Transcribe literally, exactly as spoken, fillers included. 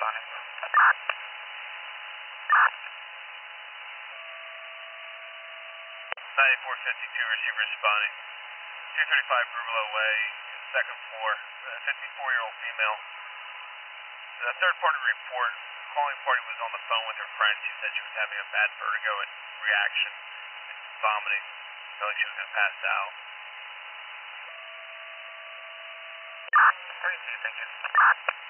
responding. ninety-four fifty-two, receiver responding. two thirty-five Brubelo Way, second floor, fifty-four-year-old female. The third party report, calling party was on the phone with her friend. She said she was having a bad vertigo and reaction, vomiting, felt like she was going to pass out. Three two, thank you.